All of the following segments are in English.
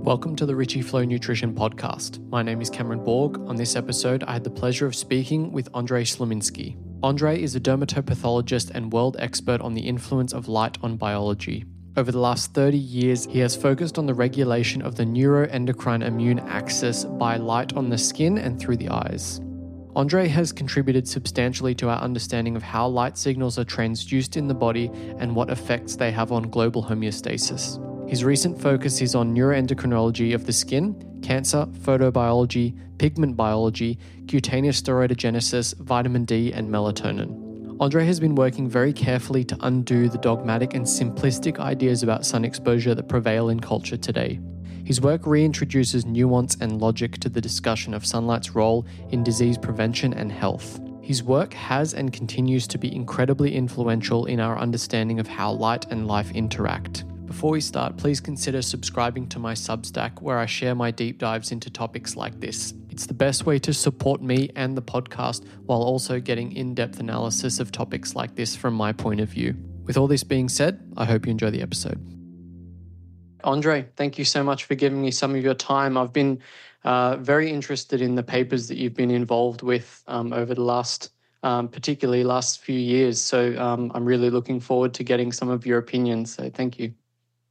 Welcome to the Richie Flow Nutrition Podcast. My name is Cameron Borg. On this episode, I had the pleasure of speaking with Andrei Slominski. Andrei is a dermatopathologist and world expert on the influence of light on biology. Over the last 30 years, he has focused on the regulation of the neuroendocrine immune axis by light on the skin and through the eyes. Andrei has contributed substantially to our understanding of how light signals are transduced in the body and what effects they have on global homeostasis. His recent focus is on neuroendocrinology of the skin, cancer, photobiology, pigment biology, cutaneous steroidogenesis, vitamin D, and melatonin. Andrei has been working very carefully to undo the dogmatic and simplistic ideas about sun exposure that prevail in culture today. His work reintroduces nuance and logic to the discussion of sunlight's role in disease prevention and health. His work has and continues to be incredibly influential in our understanding of how light and life interact. Before we start, please consider subscribing to my Substack where I share my deep dives into topics like this. It's the best way to support me and the podcast while also getting in-depth analysis of topics like this from my point of view. With all this being said, I hope you enjoy the episode. Andrei, thank you so much for giving me some of your time. I've been very interested in the papers that you've been involved with over the particularly last few years. So I'm really looking forward to getting some of your opinions. So thank you.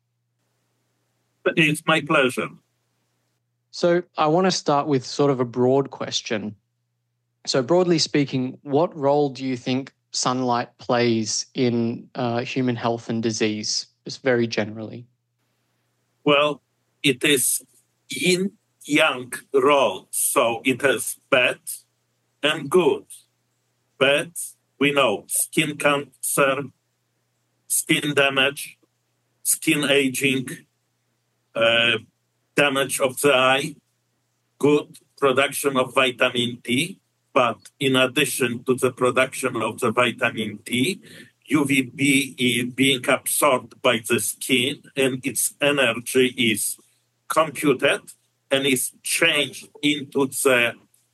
It's my pleasure. So I want to start with sort of a broad question. So broadly speaking, what role do you think sunlight plays in human health and disease, just very generally? Well, it is yin-yang role, so it has bad and good. Bad, we know, skin cancer, skin damage, skin aging, damage of the eye, good production of vitamin D, but in addition to the production of the vitamin D, UVB is being absorbed by the skin and its energy is computed and is changed into the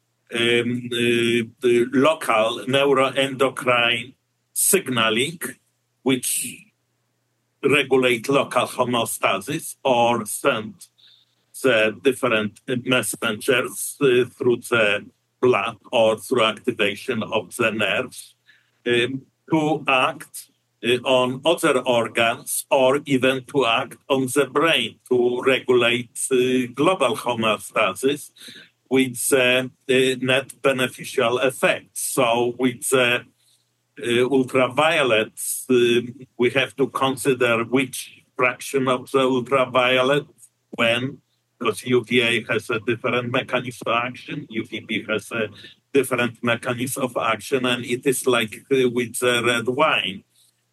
local neuroendocrine signaling, which regulate local homeostasis or send the different messengers through the blood or through activation of the nerves to act on other organs or even to act on the brain to regulate global homeostasis with net beneficial effects. So with the ultraviolet, we have to consider which fraction of the ultraviolet when, because UVA has a different mechanism of action, UVB has a different mechanism of action, and it is like with the red wine.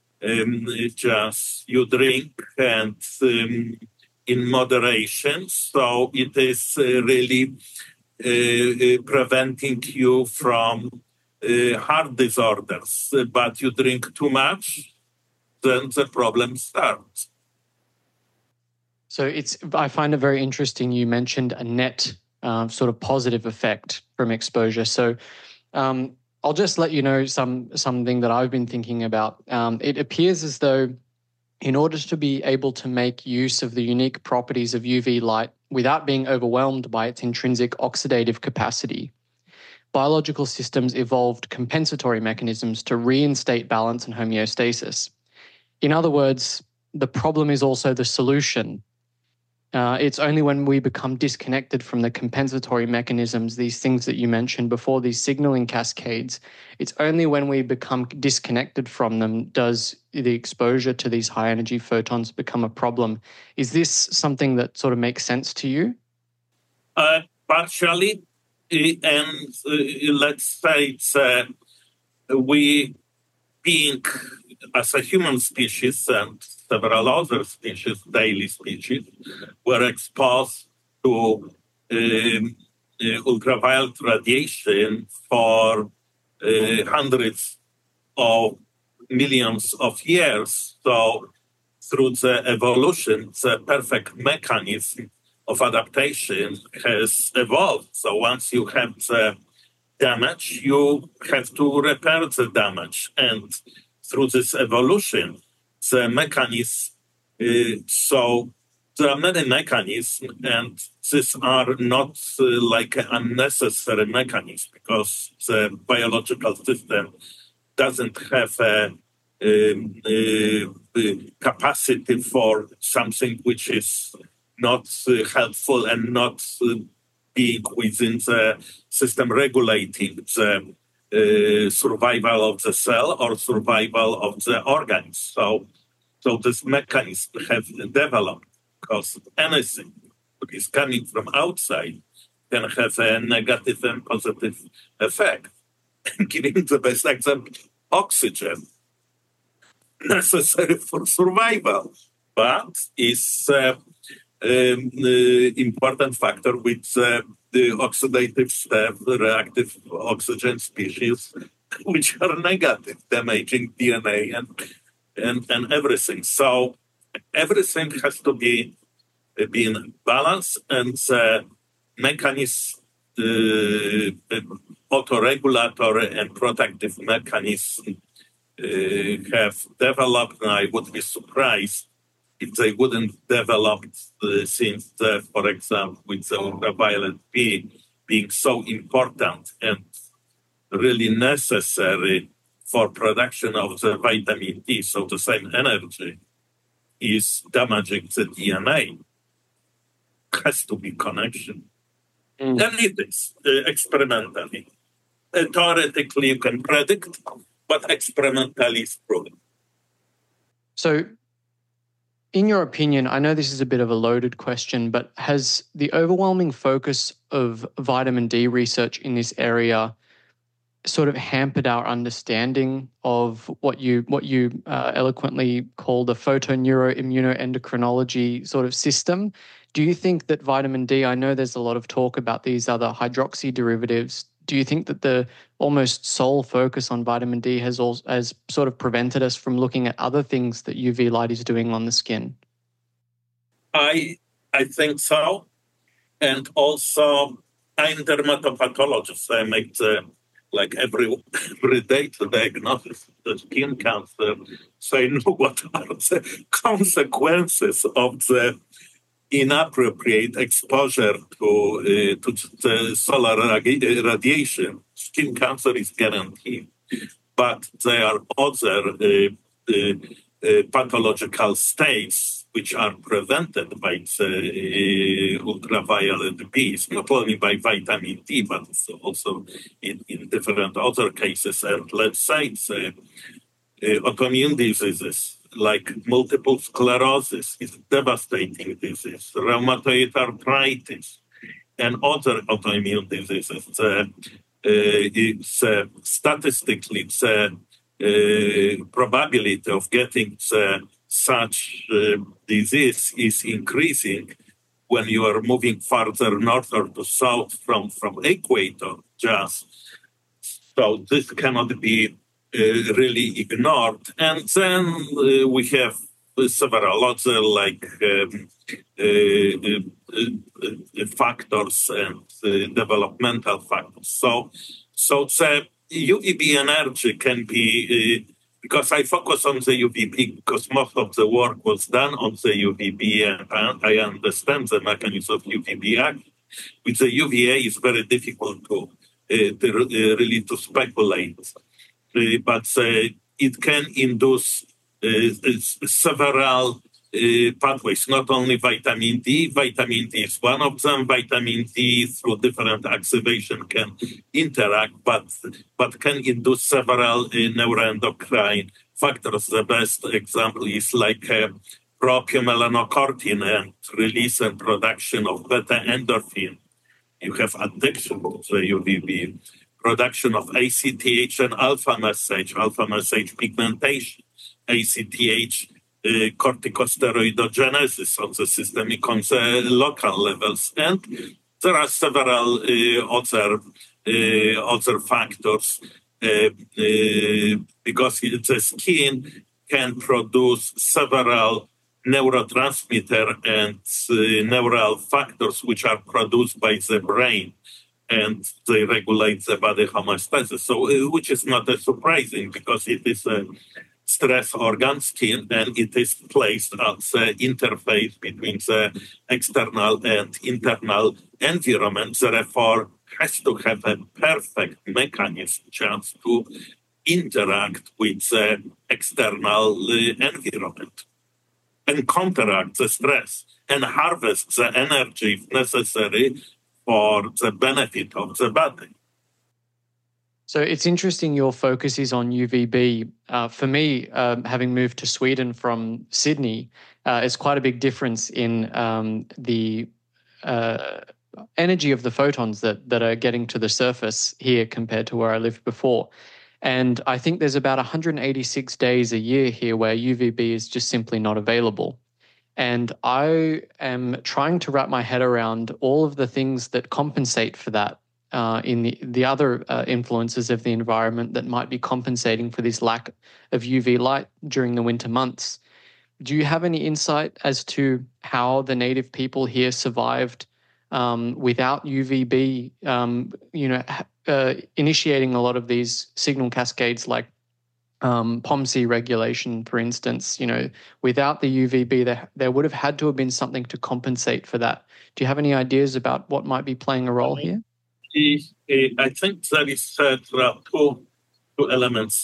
Just you drink and in moderation, so it is really preventing you from heart disorders, but you drink too much, then the problem starts. So I find it very interesting you mentioned a net sort of positive effect from exposure. So I'll just let you know something that I've been thinking about. It appears as though in order to be able to make use of the unique properties of UV light without being overwhelmed by its intrinsic oxidative capacity, biological systems evolved compensatory mechanisms to reinstate balance and homeostasis. In other words, the problem is also the solution. It's only when we become disconnected from the compensatory mechanisms, these things that you mentioned before, these signaling cascades, it's only when we become disconnected from them does the exposure to these high energy photons become a problem. Is this something that sort of makes sense to you? Partially. And let's say we, being as a human species and several other species, daily species, were exposed to ultraviolet radiation for hundreds of millions of years. So through the evolution, the perfect mechanism of adaptation has evolved. So once you have the damage, you have to repair the damage. And through this evolution, the mechanism, so there are many mechanisms, and these are not like an unnecessary mechanism because the biological system doesn't have a capacity for something which is not helpful and not being within the system regulating the survival of the cell or survival of the organs. So this mechanism have developed because anything that is coming from outside can have a negative and positive effect. Giving the best example, oxygen, necessary for survival, but is important factor with the oxidative step, the reactive oxygen species, which are negative, damaging DNA and everything. So everything has to be in balance, and the mechanism, autoregulatory and protective mechanism have developed, and I would be surprised if they wouldn't develop since, for example, with the ultraviolet B being so important and really necessary for production of the vitamin D, so the same energy is damaging the DNA. Has to be connection. And it is experimentally. Theoretically, you can predict, but experimentally it's proven. So, in your opinion, I know this is a bit of a loaded question, but has the overwhelming focus of vitamin D research in this area sort of hampered our understanding of what you eloquently call the photoneuroimmunoendocrinology sort of system? Do you think that vitamin D, I know there's a lot of talk about these other hydroxy derivatives. Do you think that the almost sole focus on vitamin D has sort of prevented us from looking at other things that UV light is doing on the skin? I think so. And also, I'm dermatopathologist. I make like every day to diagnose the skin cancer. So I know what are the consequences of the inappropriate exposure to the solar radiation. Skin cancer is guaranteed, but there are other pathological states which are prevented by the ultraviolet beams, not only by vitamin D, but also in different other cases. And let's say autoimmune diseases, like multiple sclerosis is devastating disease, rheumatoid arthritis, and other autoimmune diseases. Statistically, the probability of getting such disease is increasing when you are moving farther north or to south from equator. Just so this cannot be really ignored. And then we have several other like factors and developmental factors. So the UVB energy can be, because I focus on the UVB because most of the work was done on the UVB, and I understand the mechanism of UVB action. With the UVA, it's very difficult to really to speculate. But it can induce several pathways, not only vitamin D. Vitamin D is one of them. Vitamin D, through different activation, can interact, but can induce several neuroendocrine factors. The best example is like propiomelaanocortin and release and production of beta endorphin. You have addiction to the UVB. Production of ACTH and alpha message pigmentation, ACTH corticosteroidogenesis on the systemic, on the local levels, and there are several other factors because the skin can produce several neurotransmitter and neural factors which are produced by the brain, and they regulate the body homeostasis. So, which is not surprising because it is stress organ skin, and it is placed at the interface between the external and internal environment. Therefore, has to have a perfect mechanism just to interact with the external environment and counteract the stress and harvest the energy if necessary for the benefit of the body. So it's interesting your focus is on UVB. For me, having moved to Sweden from Sydney, it's quite a big difference in the energy of the photons that are getting to the surface here compared to where I lived before. And I think there's about 186 days a year here where UVB is just simply not available. And I am trying to wrap my head around all of the things that compensate for that in the other influences of the environment that might be compensating for this lack of UV light during the winter months. Do you have any insight as to how the native people here survived without UVB, initiating a lot of these signal cascades like POMC regulation, for instance? Without the UVB, there would have had to have been something to compensate for that. Do you have any ideas about what might be playing a role here? I think there are two elements.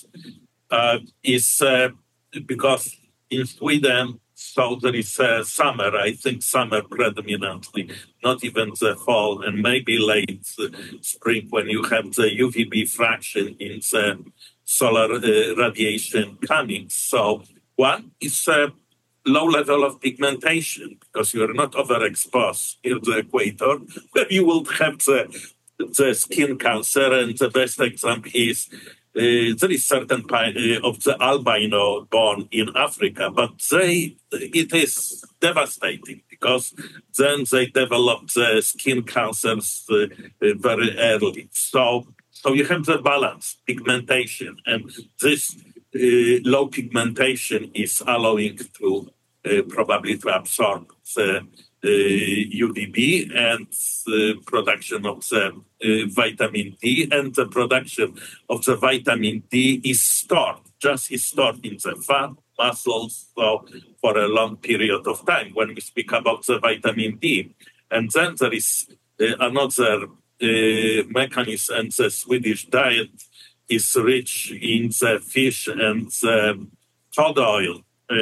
Because in Sweden, so there is summer, I think summer predominantly, not even the fall, and maybe late spring when you have the UVB fraction in the solar radiation coming. So one is low level of pigmentation, because you are not overexposed near the equator, where you will have the skin cancer. And the best example is there is certain of the albino born in Africa, but it is devastating because then they develop the skin cancers very early. So you have the balance, pigmentation, and this low pigmentation is allowing to probably to absorb the UVB and production of the vitamin D, and the production of the vitamin D is stored in the fat, muscles, so for a long period of time when we speak about the vitamin D. And then there is another mechanism, and the Swedish diet is rich in the fish and the cod oil,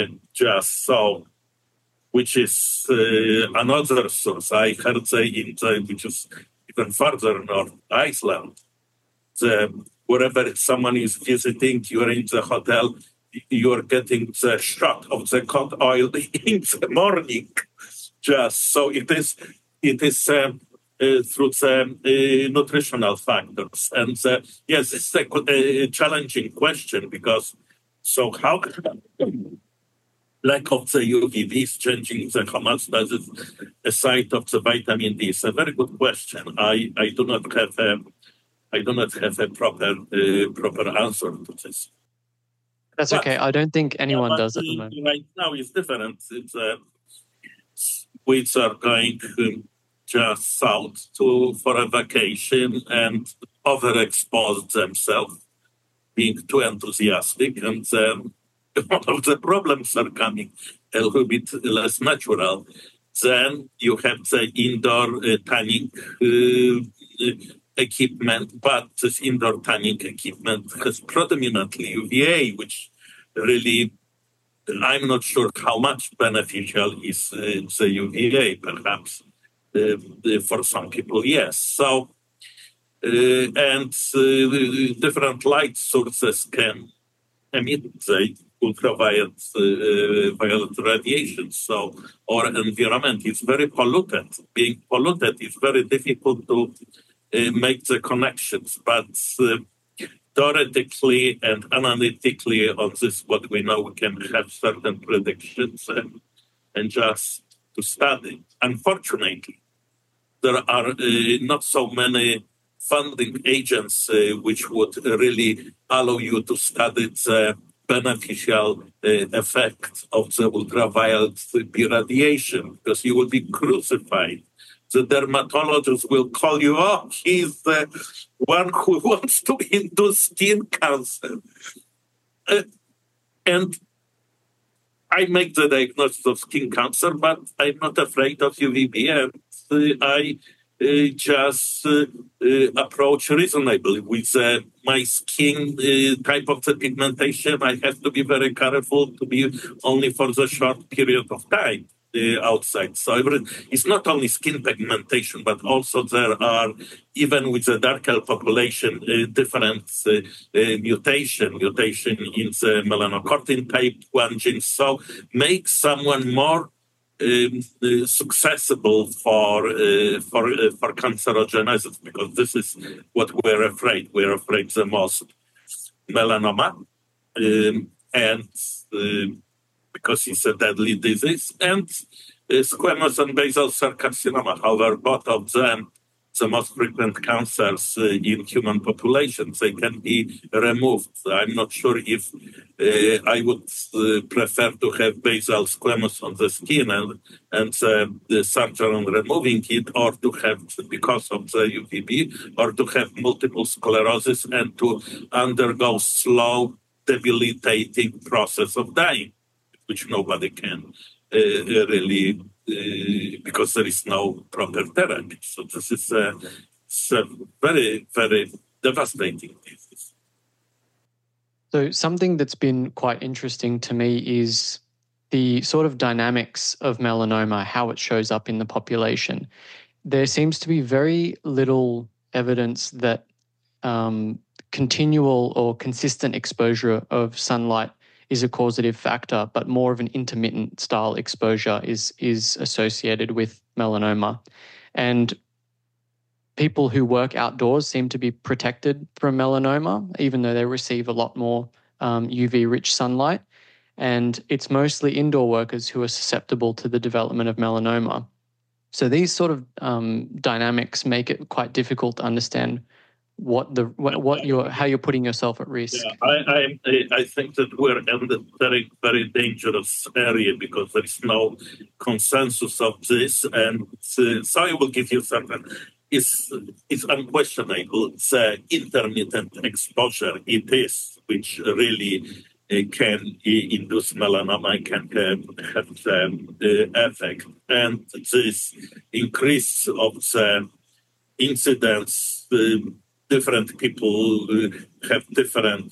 which is another source. I heard which is even further north, Iceland. Wherever someone is visiting, you are in the hotel, you are getting the shot of the cod oil in the morning. So it is through the nutritional factors. And yes, it's a challenging question, because how lack of the UVB is changing the homeostasis aside of the vitamin D? It's a very good question. I do not have a proper answer to this. That's okay. I don't think anyone does at the moment. Right now it's different. Swedes are going just south for a vacation and overexpose themselves, being too enthusiastic, and one of the problems are coming a little bit less natural. Then you have the indoor tanning equipment, but this indoor tanning equipment has predominantly UVA, which really, I'm not sure how much beneficial is the UVA, perhaps. For some people, yes. So, different light sources can emit the ultraviolet radiation. So our environment is very polluted. Being polluted is very difficult to make the connections. But theoretically and analytically on this, what we know, we can have certain predictions and just to study. Unfortunately, there are not so many funding agents which would really allow you to study the beneficial effect of the ultraviolet radiation, because you will be crucified. The dermatologist will call you up. He's the one who wants to induce skin cancer. And I make the diagnosis of skin cancer, but I'm not afraid of UVB, and I just approach reasonably with my skin type of the pigmentation. I have to be very careful to be only for the short period of time outside. So it's not only skin pigmentation, but also there are, even with the darker population, different mutation in the melanocortin type 1 gene. So make someone more susceptible for cancerogenesis, because this is what we're afraid. We're afraid the most melanoma, and because it's a deadly disease, and squamous and basal cell carcinoma. However, both of them, the most frequent cancers in human populations, they can be removed. I'm not sure if I would prefer to have basal squamous on the skin and the surgery on removing it, or to have, because of the UVB, or to have multiple sclerosis and to undergo slow debilitating process of dying, which nobody can really, because there is no proper therapy. So this is a very, very devastating disease. So something that's been quite interesting to me is the sort of dynamics of melanoma, how it shows up in the population. There seems to be very little evidence that continual or consistent exposure of sunlight is a causative factor, but more of an intermittent style exposure is associated with melanoma. And people who work outdoors seem to be protected from melanoma, even though they receive a lot more UV-rich sunlight. And it's mostly indoor workers who are susceptible to the development of melanoma. So these sort of dynamics make it quite difficult to understand how you're putting yourself at risk. Yeah, I think that we're in a very, very dangerous area, because there is no consensus of this. And so I will give you something. It's unquestionable. The intermittent exposure it is, which really can induce melanoma, can have the effect. And this increase of the incidence, different people have different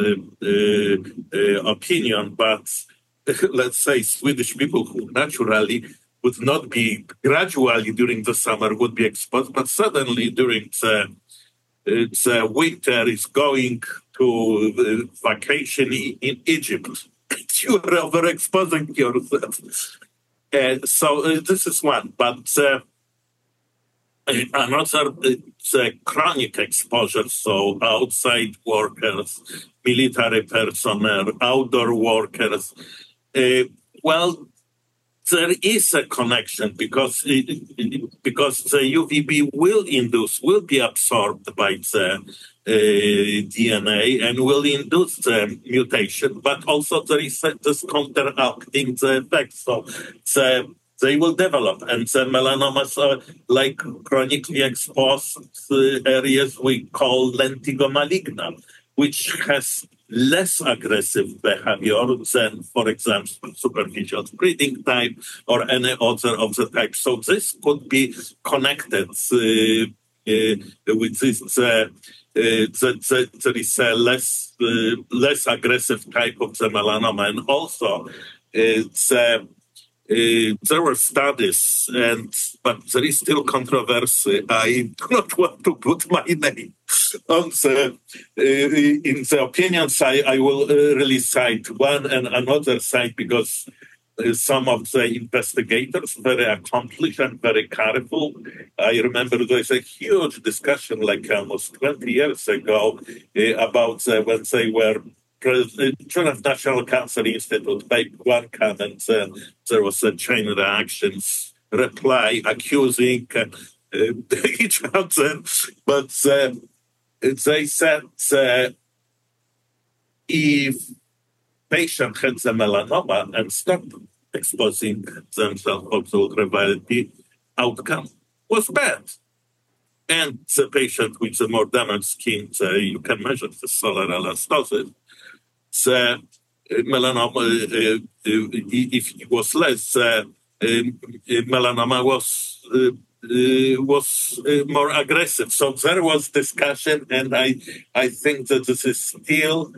opinion, but let's say Swedish people who naturally would not be gradually during the summer would be exposed, but suddenly during the winter is going to vacation in Egypt. You are overexposing yourself. So this is one, but another chronic exposure, so outside workers, military personnel, outdoor workers. Well, there is a connection, because the UVB will be absorbed by the DNA and will induce the mutation, but also there is this counteracting the effect. So they will develop, and the melanomas are like chronically exposed areas we call lentigo maligna, which has less aggressive behavior than, for example, superficial spreading type or any other of the types. So this could be connected with this. There is a less aggressive type of the melanoma, and also there were studies, but there is still controversy. I do not want to put my name on in the opinions. I will really cite one and another side, because some of the investigators very accomplished and very careful. I remember there was a huge discussion, like almost 20 years ago, about when they were Children of National Cancer Institute made one comment, and there was a chain reactions reply accusing each other, but they said if patient had the melanoma and stopped exposing themselves to ultraviolet, outcome was bad. And the patient with the more damaged skin, you can measure the solar elastosis. The melanoma, if it was less, melanoma was more aggressive. So there was discussion, and I think that this is still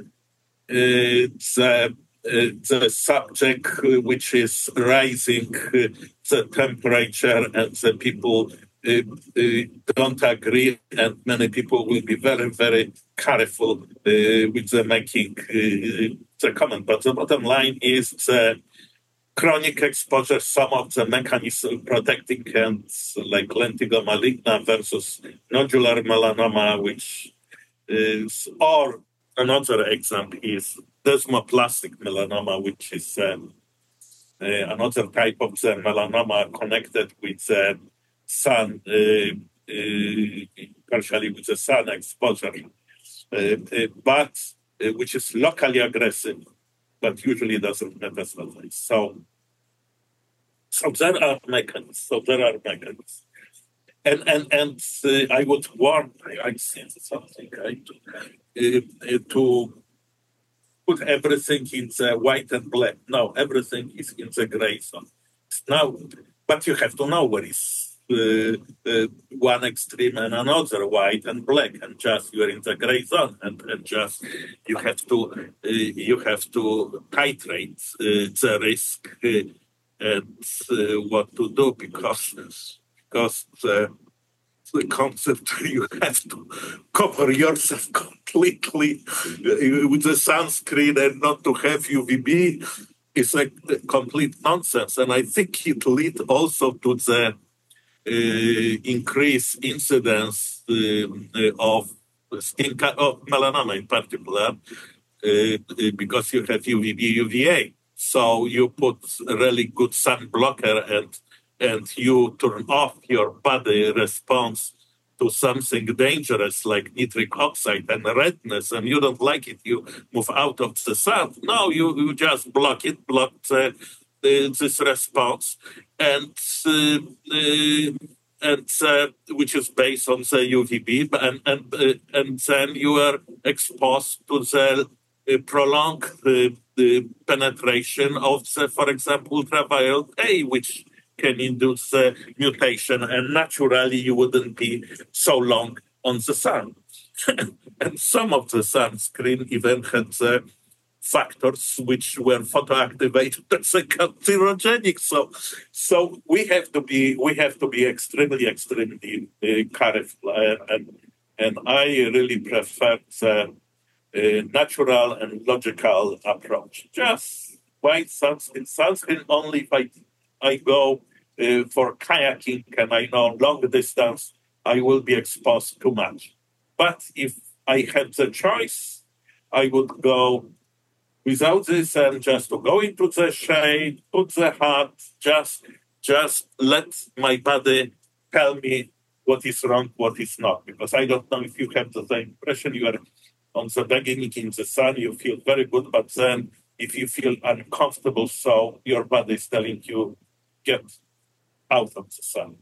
the subject which is rising the temperature, and the people don't agree, and many people will be very, very careful with the making the comment. But the bottom line is the chronic exposure, some of the mechanisms protecting cancer, like lentigo maligna versus nodular melanoma, which is, or another example is desmoplastic melanoma, which is another type of the melanoma connected with the sun, partially with the sun exposure, but which is locally aggressive, but usually doesn't metastasize. So there are mechanisms. And I would warn, I said something, to put everything in the white and black. No, everything is in the gray zone. Now, but you have to know where is one extreme and another, white and black, and just you're in the gray zone, and just you have to titrate the risk and what to do, because the concept you have to cover yourself completely with the sunscreen and not to have UVB is a complete nonsense. And I think it leads also to the increased incidence of melanoma in particular, because you have UVB, UVA. So you put a really good sun blocker, and you turn off your body response to something dangerous like nitric oxide and redness, and you don't like it, you move out of the sun. No, you just block this response, and which is based on the UVB, and then you are exposed to the prolonged penetration of the, for example, ultraviolet A, which can induce mutation, and naturally you wouldn't be so long on the sun. And some of the sunscreen even had factors which were photoactivated as cancerogenic. So we have to be extremely careful, and I really prefer the natural and logical approach. Just white sunscreen only if I go for kayaking and I know long distance, I will be exposed too much. But if I had the choice, I would go without this, and just to go into the shade, put the hat, just let my body tell me what is wrong, what is not. Because I don't know if you have the same impression. You are on the beginning in the sun, you feel very good, but then if you feel uncomfortable, so your body is telling you, get out of the sun.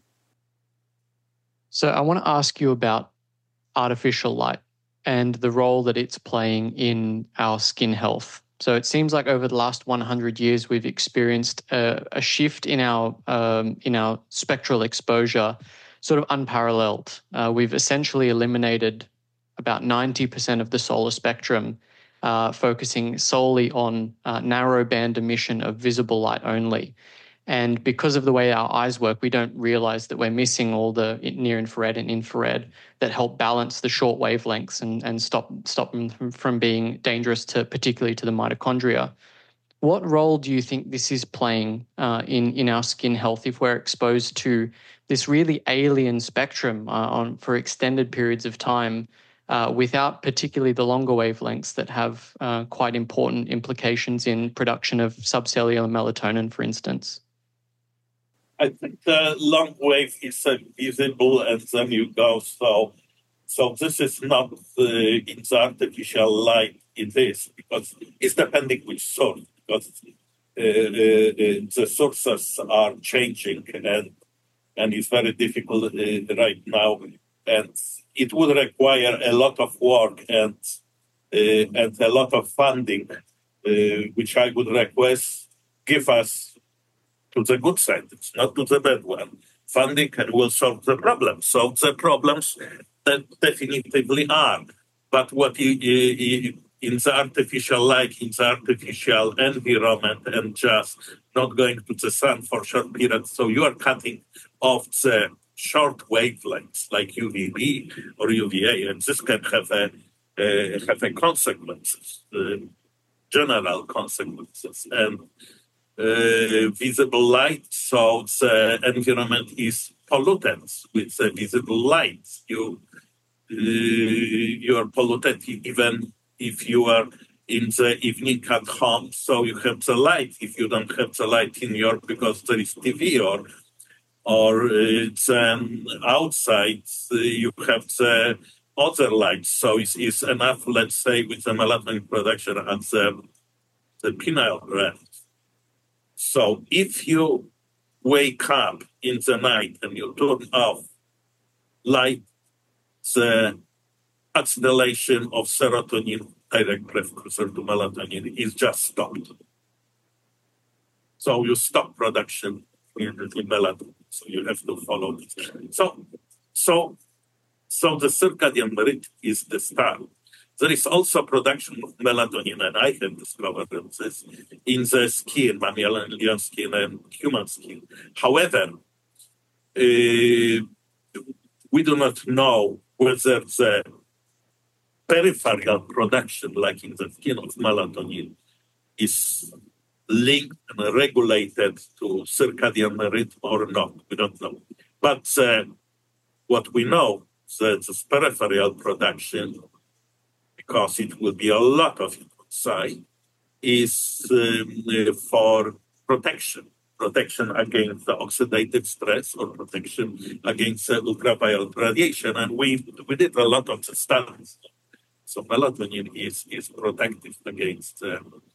So I want to ask you about artificial light and the role that it's playing in our skin health. So it seems like over the last 100 years, we've experienced a shift in our spectral exposure, sort of unparalleled. We've essentially eliminated about 90% of the solar spectrum, focusing solely on narrow band emission of visible light only. And because of the way our eyes work, we don't realize that we're missing all the near infrared and infrared that help balance the short wavelengths and stop them from being dangerous particularly to the mitochondria. What role do you think this is playing in our skin health if we're exposed to this really alien spectrum for extended periods of time without particularly the longer wavelengths that have quite important implications in production of subcellular melatonin, for instance? I think the long wave is visible, and then you go. So this is not in the artificial light. It is, because it's depending which source. Because the sources are changing, and it's very difficult right now, and it would require a lot of work and a lot of funding which I would request, give us to the good side, it's not to the bad one. Funding and will solve the problems. Solve the problems that definitively are. But what in the artificial light, in the artificial environment, and just not going to the sun for short periods, so you are cutting off the short wavelengths like UVB or UVA, and this can have a consequences, general consequences, and visible light. So the environment is polluted with the visible light. You are polluted even if you are in the evening at home. So you have the light. If you don't have the light in your because there is TV or it's outside, you have the other lights. So it's enough, let's say, with the melatonin production at the pineal gland. So if you wake up in the night and you turn off light, the acceleration of serotonin, direct precursor to melatonin, is just stopped. So you stop production in melatonin. So you have to follow this. So the circadian rhythm is the start. There is also production of melatonin, and I have discovered this in the skin, mammalian skin and human skin. However, we do not know whether the peripheral production, like in the skin of melatonin, is linked and regulated to circadian rhythm or not. We don't know. But what we know is that this peripheral production, because it will be a lot of it outside, is for protection against the oxidative stress or protection against ultraviolet radiation. And we did a lot of the studies. So melatonin is protective against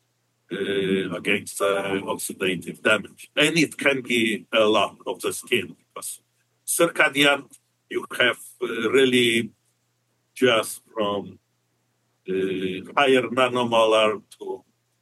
oxidative damage. And it can be a lot of the skin, because circadian, you have really just from higher nanomolar to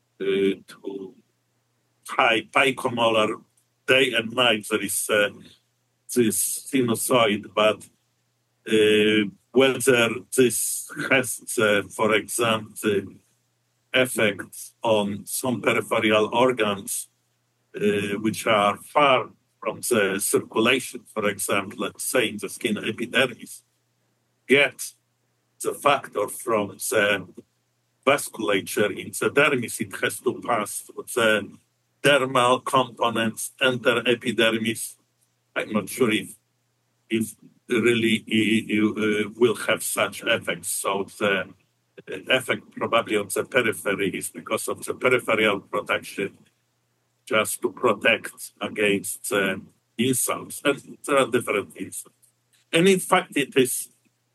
high picomolar, day and night, there is this sinusoid, but whether this has, for example, effects on some peripheral organs which are far from the circulation, for example, let's say in the skin epidermis, get the factor from the vasculature in the dermis. It has to pass through the dermal components, enter epidermis. I'm not sure if really you will have such effects. So the effect probably on the periphery is because of the peripheral protection, just to protect against insults. And there are different insults. And in fact, it is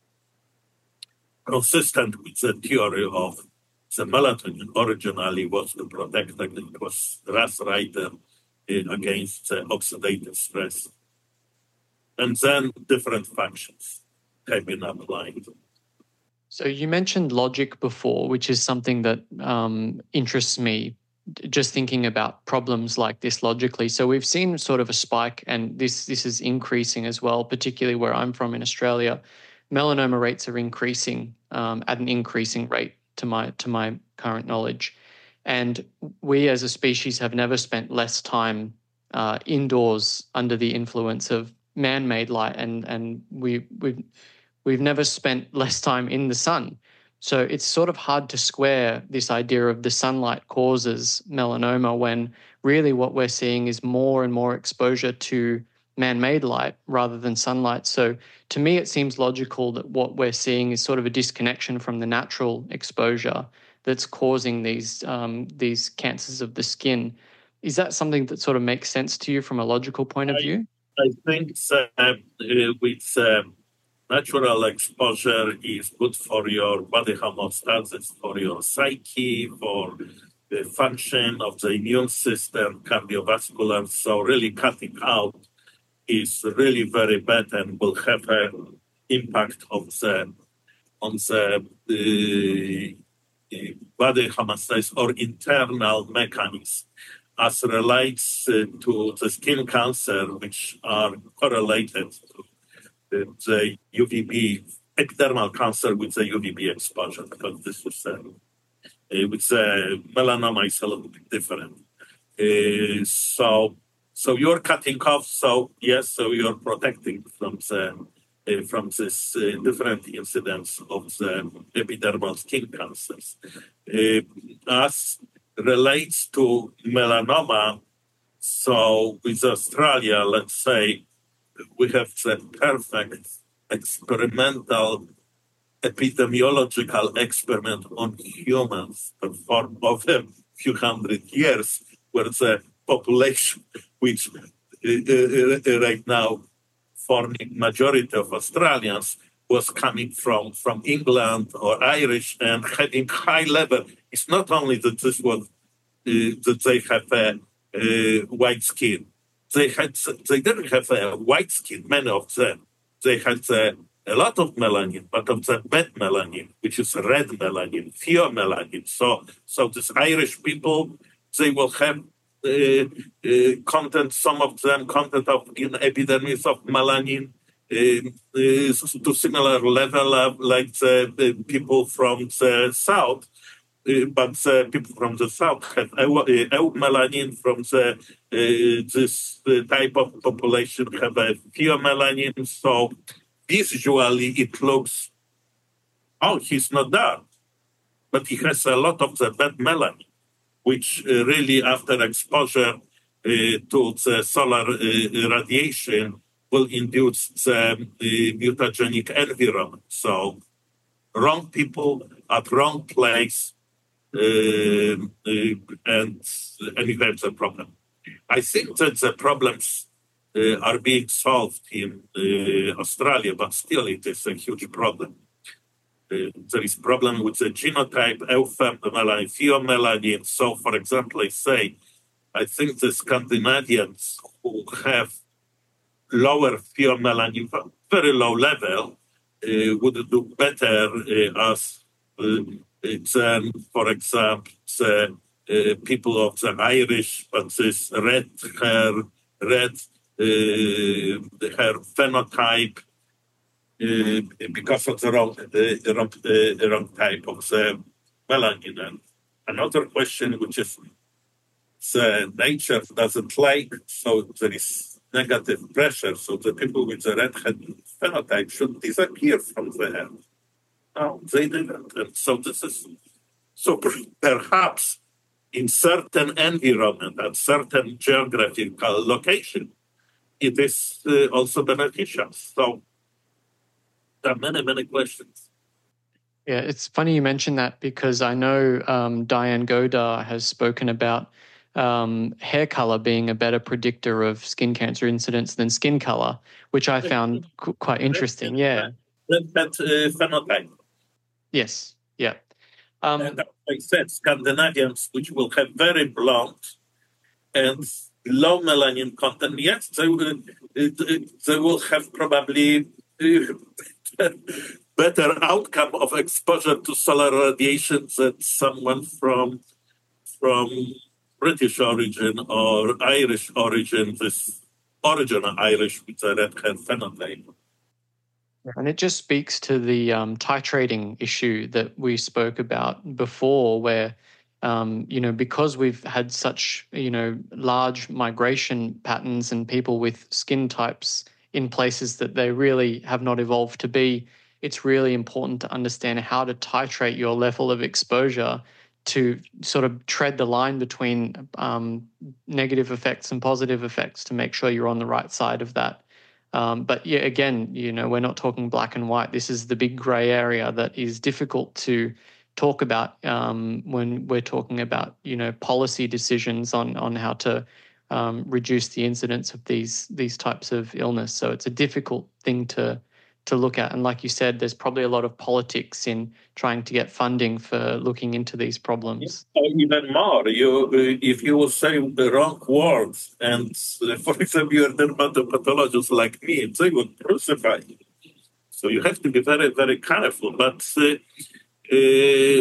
consistent with the theory of the melatonin originally was to protect, like it was Russ Reiter against oxidative stress. And then different functions have been applied. So you mentioned logic before, which is something that interests me, just thinking about problems like this logically. So we've seen sort of a spike, and this is increasing as well, particularly where I'm from in Australia. Melanoma rates are increasing at an increasing rate to my current knowledge. And we as a species have never spent less time indoors under the influence of man-made light, and we've never spent less time in the sun. So it's sort of hard to square this idea of the sunlight causes melanoma when really what we're seeing is more and more exposure to man-made light rather than sunlight. So to me, it seems logical that what we're seeing is sort of a disconnection from the natural exposure that's causing these cancers of the skin. Is that something that sort of makes sense to you from a logical point of view? I think with natural exposure is good for your body homeostasis, for your psyche, for the function of the immune system, cardiovascular. So really cutting out is really very bad and will have an impact on the body homeostasis or internal mechanisms as relates to the skin cancer, which are correlated to the UVB, epidermal cancer with the UVB exposure, because this is with the melanoma is a little bit different. So you're cutting off. So yes, so you're protecting from this different incidence of the epidermal skin cancers. As relates to melanoma, so with Australia, let's say, we have the perfect experimental epidemiological experiment on humans performed over a few hundred years, where the population, which right now forming majority of Australians, was coming from England or Irish and having high level. It's not only that this was that they have a white skin. They didn't have a white skin. Many of them, they had a lot of melanin, but of the bad melanin, which is red melanin, pheomelanin. So these Irish people, they will have content, some of them content of in epidermis of melanin to similar level like the people from the south. But people from the south have eumelanin from this type of population have a pheomelanin. So visually it looks, oh, he's not dark, but he has a lot of the bad melanin, which really after exposure to the solar radiation will induce the mutagenic environment. So wrong people at wrong place, and you have the problem. I think that the problems are being solved in Australia, but still it is a huge problem. There is problem with the genotype, eupheomelanin, pheomelanin. So, for example, I think the Scandinavians who have lower pheomelanin, very low level, would do better as than, for example, the people of the Irish, but this red hair phenotype, because of the wrong type of the melanin. And another question, which is the nature doesn't like, so there is negative pressure, so the people with the red phenotype should disappear from the hair. No, they didn't. And so this is, so perhaps in certain environment and certain geographical location, it is also beneficial. So there are many, many questions. Yeah, it's funny you mentioned that because I know Diane Godar has spoken about hair color being a better predictor of skin cancer incidence than skin color, which I found quite interesting. Yeah. That phenotype. Yes. Yeah. And I said, Scandinavians, which will have very blonde and low melanin content, yes, they will have probably better outcome of exposure to solar radiation than someone from British origin or Irish origin, this original Irish with a red hair phenotype. And it just speaks to the titrating issue that we spoke about before, where, because we've had such, large migration patterns and people with skin types in places that they really have not evolved to be, it's really important to understand how to titrate your level of exposure to sort of tread the line between negative effects and positive effects to make sure you're on the right side of that. But yeah, again, we're not talking black and white. This is the big gray area that is difficult to talk about when we're talking about, policy decisions on how to reduce the incidence of these types of illness. So it's a difficult thing to look at. And like you said, there's probably a lot of politics in trying to get funding for looking into these problems. Even more, if you will say the wrong words, and for example, you're a dermatopathologist like me, they would crucify you. So you have to be very, very careful. But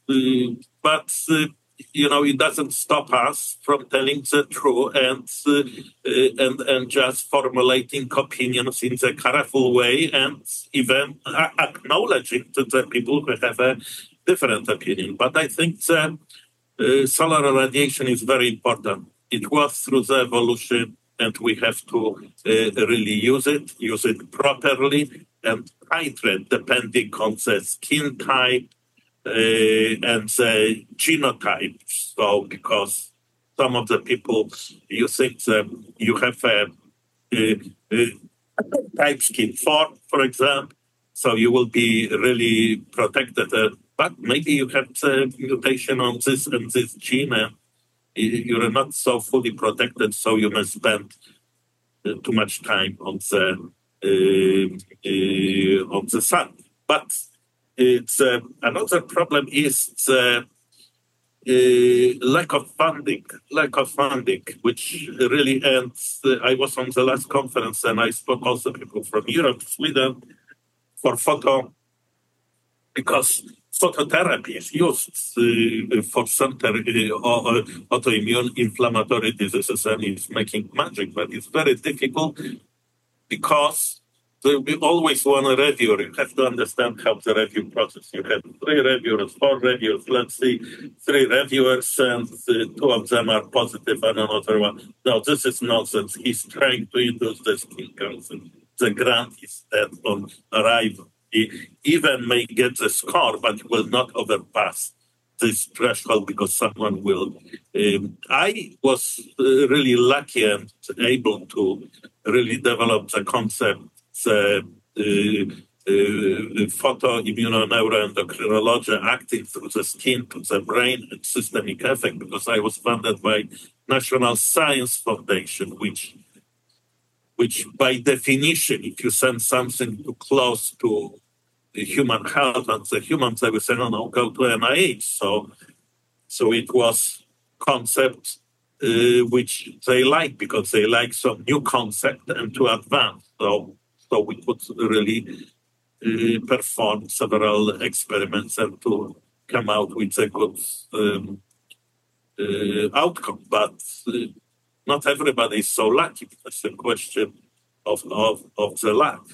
but it doesn't stop us from telling the truth and just formulating opinions in a careful way, and even acknowledging to the people who have a different opinion. But I think the solar radiation is very important. It was through the evolution, and we have to really use it properly, and titrate depending on the skin type and the genotype. So, because some of the people, you think that you have a type skin 4, for example, so you will be really protected. But maybe you have the mutation on this and this gene, and you're not so fully protected, so you must spend too much time on the sun. But it's another problem is the lack of funding, which really ends. I was on the last conference and I spoke also to people from Europe, Sweden, for because phototherapy is used for some autoimmune inflammatory diseases, and it's making magic, but it's very difficult because we always want a reviewer. You have to understand how the review process. You have 3 reviewers, 4 reviewers, let's see, 3 reviewers, and 2 of them are positive and another one. No, this is nonsense. He's trying to induce the skin cancer. The grant is dead on arrival. He even may get the score, but will not overpass this threshold because someone will. I was really lucky and able to really develop the concept, the photoimmunoneuroendocrinology acting through the skin to the brain and systemic effect, because I was funded by National Science Foundation, which by definition, if you send something too close to the human health and the humans, they will say, no, go to NIH. So it was concept which they like, because they like some new concept and to advance. So we could really perform several experiments and to come out with a good outcome. But not everybody is so lucky. It's a question of the luck.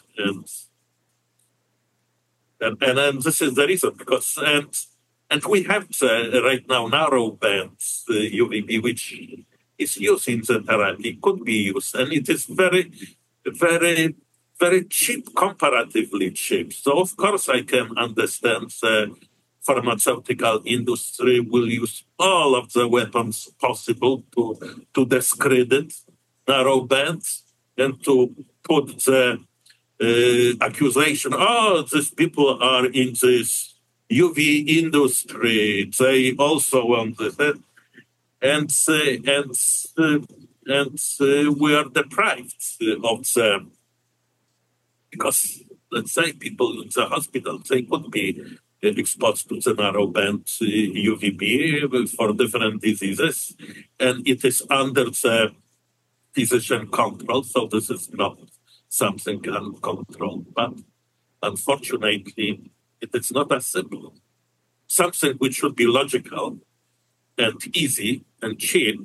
And this is the reason, because and we have right now narrow bands UVB, which is used in the therapy, could be used, and it is very, very, very cheap, comparatively cheap. So of course I can understand the pharmaceutical industry will use all of the weapons possible to discredit narrow bands and to put the accusation, these people are in this UV industry, they also want this, and we are deprived of the, because let's say people in the hospital, they could be exposed to the narrow band UVB for different diseases, and it is under the physician control, so this is not something uncontrolled. But unfortunately, it is not as simple. Something which should be logical and easy and cheap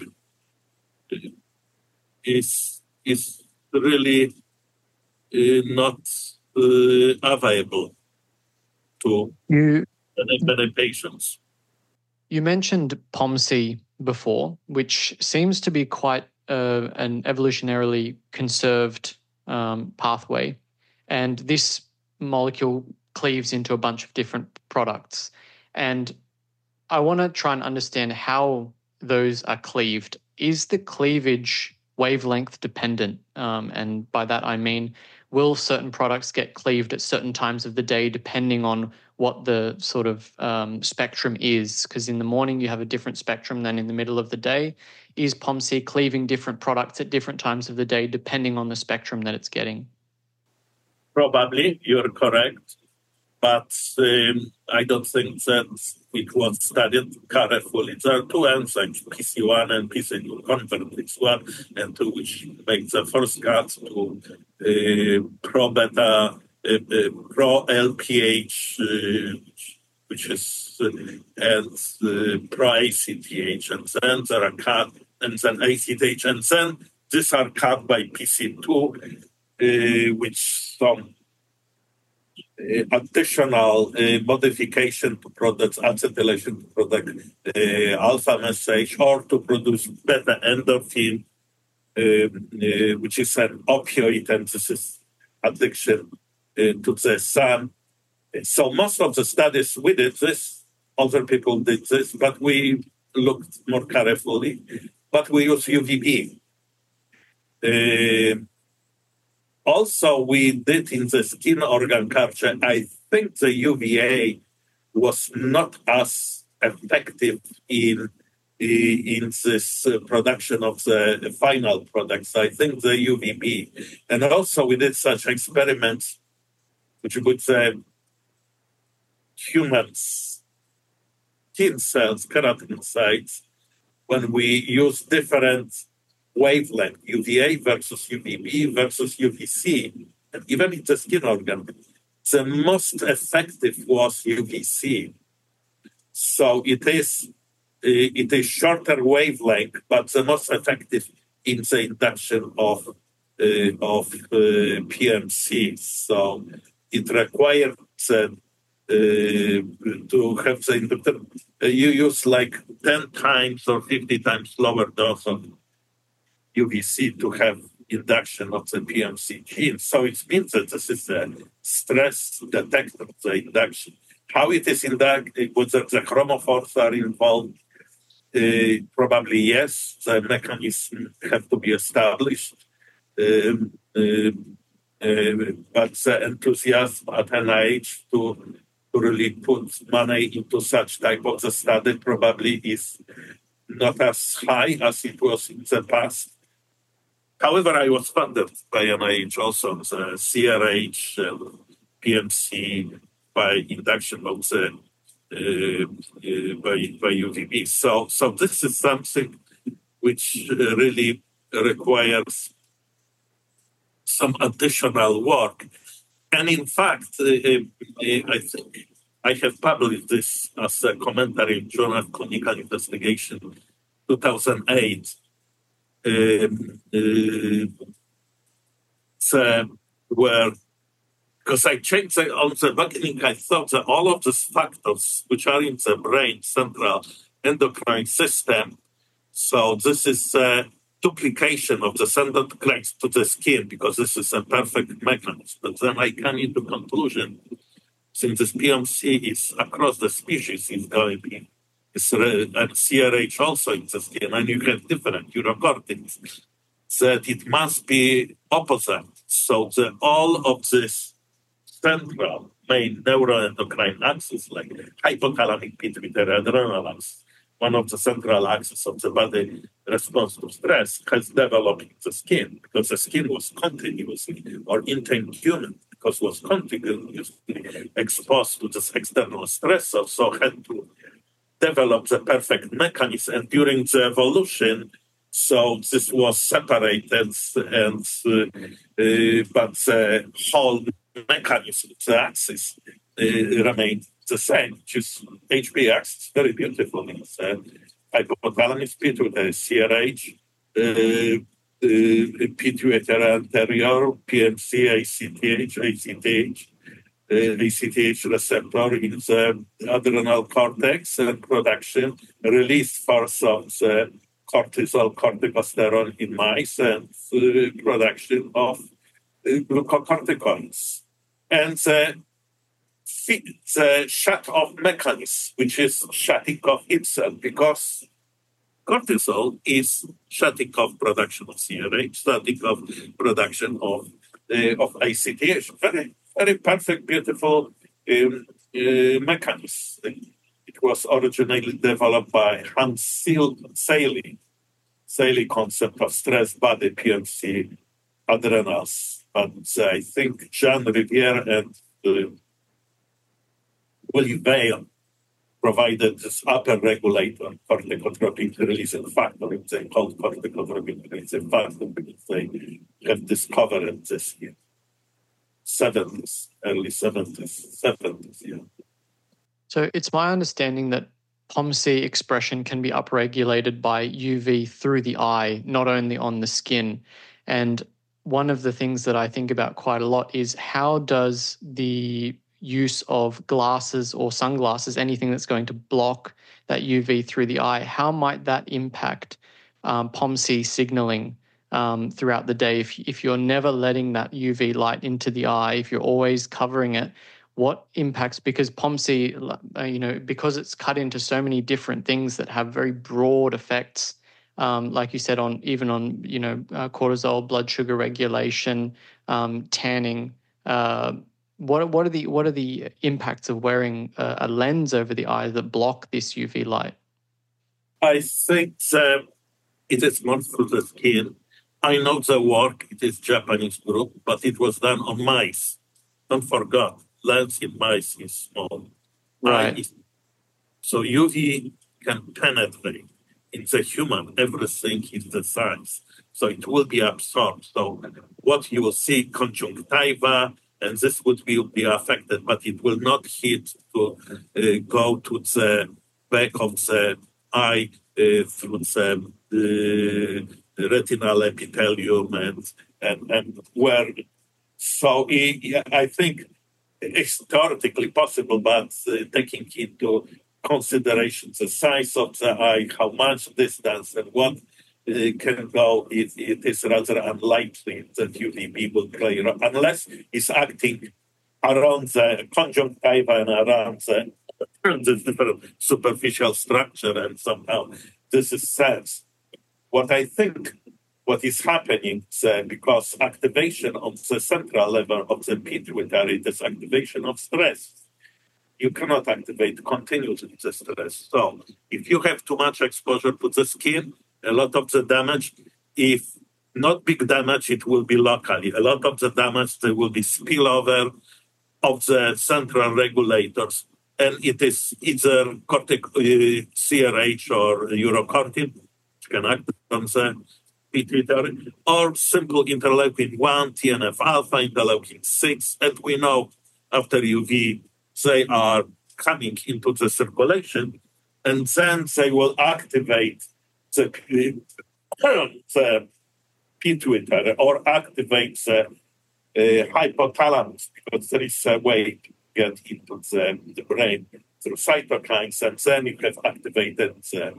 is really not available to many patients. You mentioned POMC before, which seems to be quite an evolutionarily conserved pathway, and this molecule cleaves into a bunch of different products. And I want to try and understand how those are cleaved. Is the cleavage wavelength dependent? And by that I mean, will certain products get cleaved at certain times of the day depending on what the sort of spectrum is? Because in the morning you have a different spectrum than in the middle of the day. Is POMC cleaving different products at different times of the day depending on the spectrum that it's getting? Probably, you're correct. But I don't think that it was studied carefully. There are 2 enzymes, PC1 and PC2, convert PC1 and 2, which make the first cut to pro-beta, pro-LPH, which is pro-ACTH, and then there are cut, and then ACTH, and then these are cut by PC2, which some additional modification to products, acetylation to product alpha message, or to produce beta endorphin, which is an opioid, and this is addiction to the sun. So most of the studies we did this, other people did this, but we looked more carefully. But we use UVB. Also, we did in the skin organ culture, I think the UVA was not as effective in this production of the final products. I think the UVB. And also we did such experiments, which would say humans, skin cells, keratinocytes, when we use different wavelength, UVA versus UVB versus UVC, and even in the skin organ, the most effective was UVC. So it is shorter wavelength, but the most effective in the induction of PMC. So it required to have the inductor. You use like 10 times or 50 times lower dose of UVC to have induction of the PMC gene. So it means that this is a stress detector, the induction. How it is inducted, whether the chromophores are involved, probably yes, the mechanism have to be established. But the enthusiasm at NIH to really put money into such type of the study probably is not as high as it was in the past. However, I was funded by NIH also, the CRH, PMC, by induction of the by UVB. So this is something which really requires some additional work. And in fact, I think I have published this as a commentary in Journal of Clinical Investigation, 2008. Where, because I changed on the beginning, I thought that all of these factors which are in the brain, central endocrine system, so this is a duplication of the endocrine to the skin, because this is a perfect mechanism. But then I come into conclusion, since this PMC is across the species, is going in. And CRH also in the skin, and you have different urocortex, that it must be opposite. So all of this central main neuroendocrine axis, like hypothalamic pituitary adrenal axis, one of the central axes of the body response to stress, has developed in the skin, because the skin was continuously, or human, because was continuously exposed to this external stressor, so had to develop the perfect mechanism. And during the evolution, so this was separated, and but the whole mechanism, the axis, remained the same, which is HB axis, very beautiful. It's hypothalamus pituitary, CRH, pituitary anterior, PMC, ACTH receptor in the adrenal cortex, and production, release force of the cortisol, corticosterone in mice, and production of glucocorticoids. And the shut-off mechanism, which is shutting off itself, because cortisol is shutting off production of CRH, shutting off production of ACTH. Very, very perfect, beautiful mechanism. It was originally developed by Hans Seily concept of stress body, PMC, adrenals. But I think Jean Riviere and Willie Vail provided this upper regulator, corticotropic releasing factor. They called corticotropic releasing factor because they have discovered this in 70s, early 70s, yeah. So it's my understanding that POMC expression can be upregulated by UV through the eye, not only on the skin. And one of the things that I think about quite a lot is how does the use of glasses or sunglasses, anything that's going to block that UV through the eye, how might that impact POMC signaling throughout the day? If you're never letting that UV light into the eye, if you're always covering it, what impacts, because POMC, because it's cut into so many different things that have very broad effects, like you said, on cortisol, blood sugar regulation, tanning. What are the impacts of wearing a lens over the eye that block this UV light? I think it is more through the skin. I know the work, it is Japanese group, but it was done on mice. Don't forget, lens in mice is small. Right. So UV can penetrate. In the human, everything is the size. So it will be absorbed. So what you will see, conjunctiva, and this would be affected, but it will not hit to go to the back of the eye through the retinal epithelium and where. So I think it's theoretically possible, but taking into consideration the size of the eye, how much distance and what can go, it is rather unlikely that UVB will play around, unless it's acting around the conjunctiva and around the different superficial structure, and somehow this is sense. What I think what is happening because activation on the central level of the pituitary is activation of stress. You cannot activate continuously the stress. So if you have too much exposure to the skin, a lot of the damage, if not big damage, it will be locally. A lot of the damage, there will be spillover of the central regulators. And it is either CRH or urocortin, which can act on the pituitary, or simple interleukin-1, TNF-alpha, interleukin-6. And we know after UV, they are coming into the circulation, and then they will activate the pituitary or activate the hypothalamus, because there is a way to get into the brain through cytokines, and then you have activated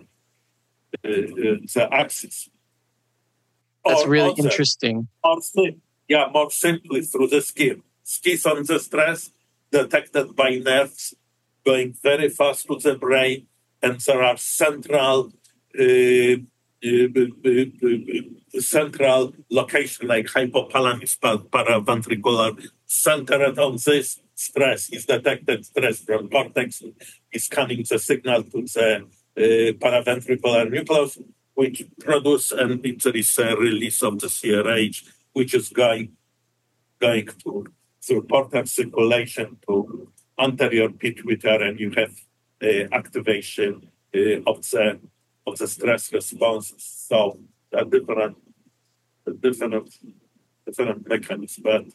the axis. That's really interesting. More simply through the skin. Skin on the stress detected by nerves going very fast to the brain, and there are central location like hypothalamus, paraventricular, centered on this stress is detected. Stress from cortex is coming the signal to the paraventricular nucleus, which produce, and there is a release of the CRH, which is going to through portal circulation to anterior pituitary, and you have activation of the stress responses. So there are different mechanisms. But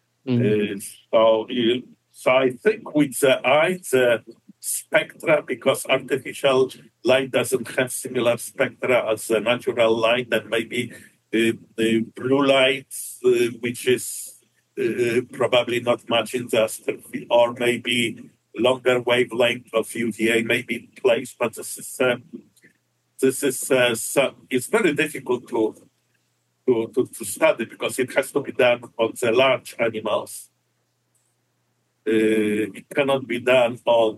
so I think with the eye, the spectra, because artificial light doesn't have similar spectra as the natural light, and maybe the blue light, which is probably not much in the astrosphere, or maybe longer wavelength of UVA may be in place, but this is it's very difficult to study because it has to be done on the large animals. It cannot be done on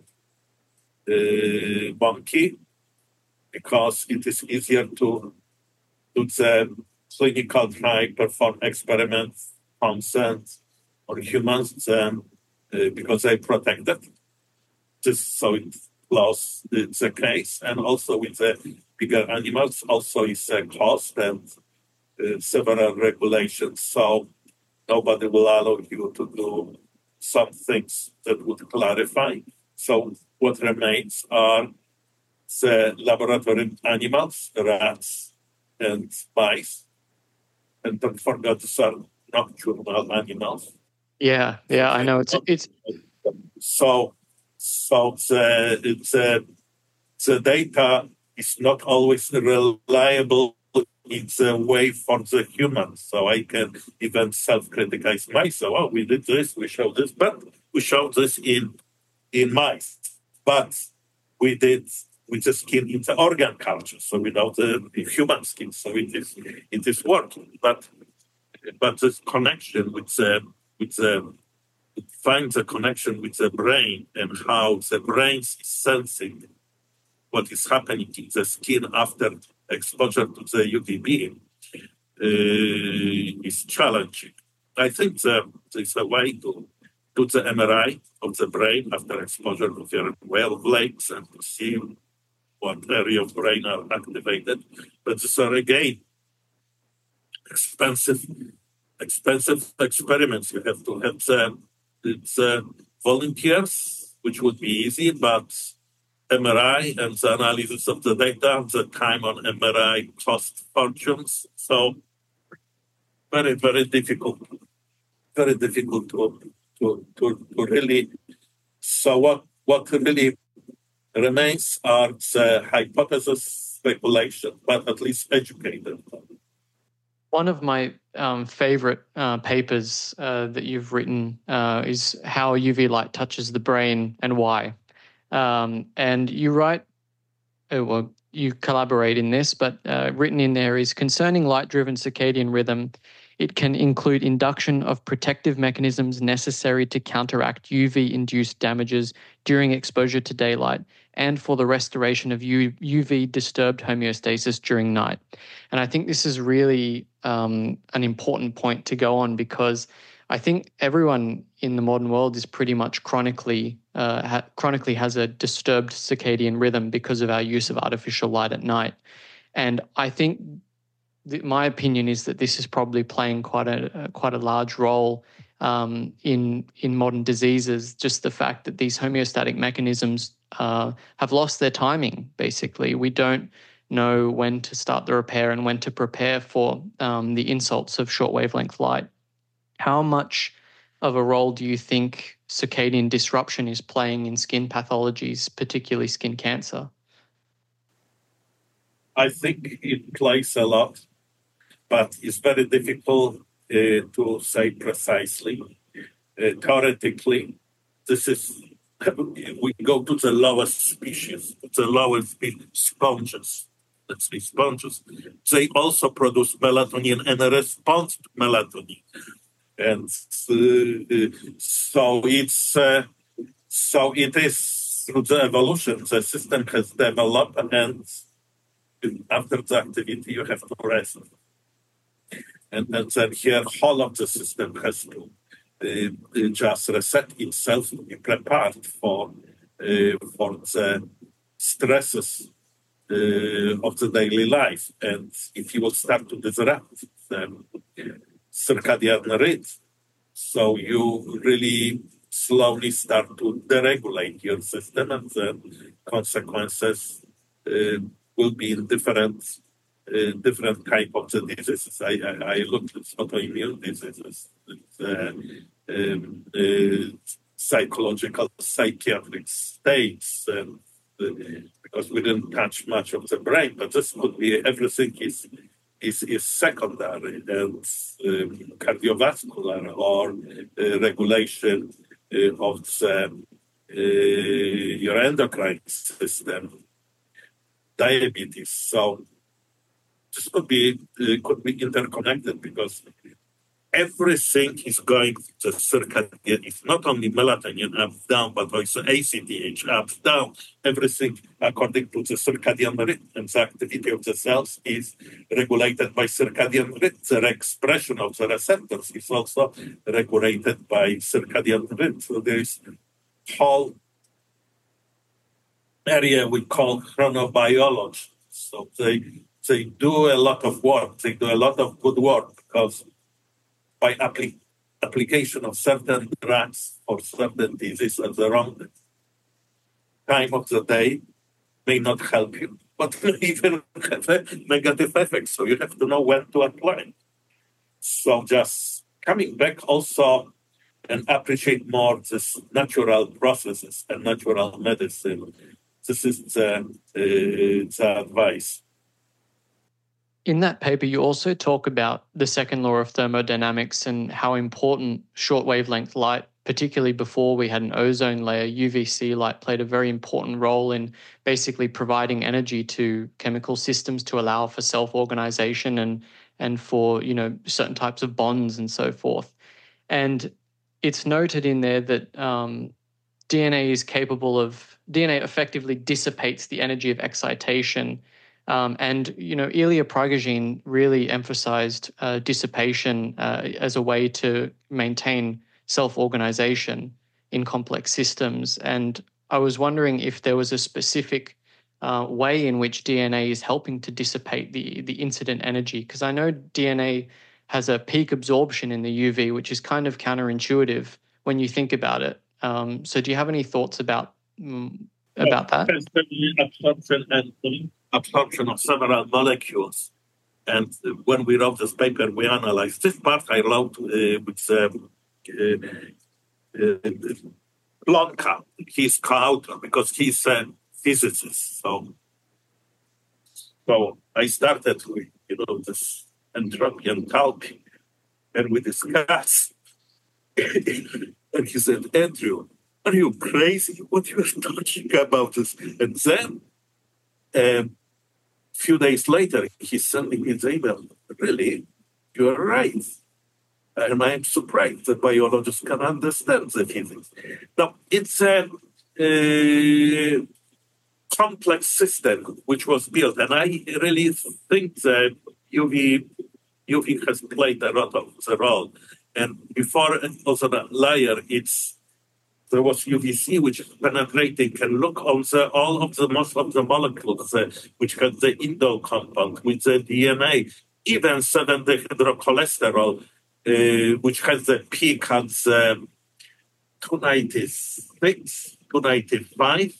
monkey because it is easier to do the clinical trial, perform experiments on cells or humans than because they protected. So it was the case, and also with the bigger animals, also is a cost and several regulations. So nobody will allow you to do some things that would clarify. So what remains are the laboratory animals, rats and mice, and don't forget these are nocturnal animals. Yeah, I know. It's so So the data is not always reliable. It's a way for the humans. So I can even self-criticize myself. Oh, we did this, we showed this, but we showed this in mice. But we did with the skin in the organ culture, so we know the human skin, so it is working. But this connection find the connection with the brain and how the brain is sensing what is happening in the skin after exposure to the UVB is challenging. I think there's a way to do the MRI of the brain after exposure to the wavelengths and to see what area of brain are activated. But these are again expensive experiments. You have to have volunteers, which would be easy, but MRI and the analysis of the data, the time on MRI cost fortunes. So very, very difficult to really. So what really remains are the hypothesis, speculation, but at least educated. One of my favorite papers that you've written is how UV light touches the brain and why. And you write, well, you collaborate in this, but written in there is concerning light-driven circadian rhythm. It can include induction of protective mechanisms necessary to counteract UV-induced damages during exposure to daylight and for the restoration of UV-disturbed homeostasis during night. And I think this is really an important point to go on, because I think everyone in the modern world is pretty much chronically has a disturbed circadian rhythm because of our use of artificial light at night. And I think my opinion is that this is probably playing quite a large role in modern diseases. Just the fact that these homeostatic mechanisms have lost their timing. Basically, we don't know when to start the repair and when to prepare for the insults of short wavelength light. How much of a role do you think circadian disruption is playing in skin pathologies, particularly skin cancer? I think it plays a lot, but it's very difficult to say precisely. Theoretically, we go to the lowest species, sponges. Let's say sponges. They also produce melatonin and respond to melatonin. And so it is through the evolution the system has developed, and after the activity you have to rest. And then here whole of the system has to just reset itself to be prepared for the stresses of the daily life. And if you will start to disrupt the circadian rhythm, so you really slowly start to deregulate your system, and the consequences will be in different type of the diseases. I looked at autoimmune diseases, psychological, psychiatric states, because we didn't touch much of the brain, but this could be everything is secondary, and cardiovascular or regulation of your endocrine system, diabetes. So this could be interconnected, because everything is going to circadian. It's not only melatonin up, down, but also ACTH up, down. Everything according to the circadian rhythm. And the activity of the cells is regulated by circadian rhythm. The expression of the receptors is also regulated by circadian rhythm. So there is whole area we call chronobiology. So they do a lot of work. They do a lot of good work, because by application of certain drugs or certain diseases at the wrong time of the day may not help you, but may even have a negative effect. So you have to know when to apply. So just coming back also and appreciate more this natural processes and natural medicine. This is the advice. In that paper, you also talk about the second law of thermodynamics and how important short wavelength light, particularly before we had an ozone layer, UVC light played a very important role in basically providing energy to chemical systems to allow for self-organization and for, certain types of bonds and so forth. And it's noted in there that DNA effectively dissipates the energy of excitation. Ilya Prigogine really emphasized dissipation as a way to maintain self-organization in complex systems. And I was wondering if there was a specific way in which DNA is helping to dissipate the incident energy, because I know DNA has a peak absorption in the UV, which is kind of counterintuitive when you think about it. So do you have any thoughts about that? Absorption of several molecules. And when we wrote this paper, we analyzed this part I wrote with Plonka, his co-author, because he's a physicist. So I started with, this entropy and enthalpy, and we discussed. And he said, Andrew, are you crazy? What you are talking about this? And then a few days later, he sent me his email. Really, you are right. And I'm surprised that biologists can understand the physics. Now, it's a complex system which was built. And I really think that UV has played a lot of the role. And before it was a layer, there was UVC, which is penetrating, can look on most of the molecules, which has the indole compound with the DNA, even 7-dehydrocholesterol, which has the peak at 296, 295,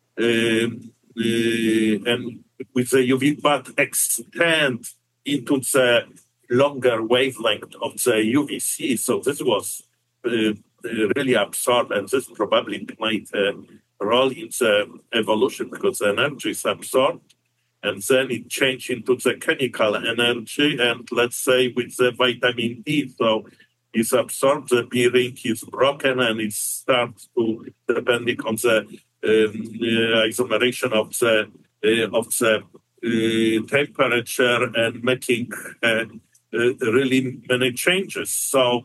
and with the UV, but extend into the longer wavelength of the UVC. So this was really absorbed, and this probably played a role in the evolution because the energy is absorbed, and then it changed into the chemical energy, and let's say with the vitamin D, so it's absorbed, the B ring is broken, and it starts to, depending on the isomerization of the temperature and making really many changes. So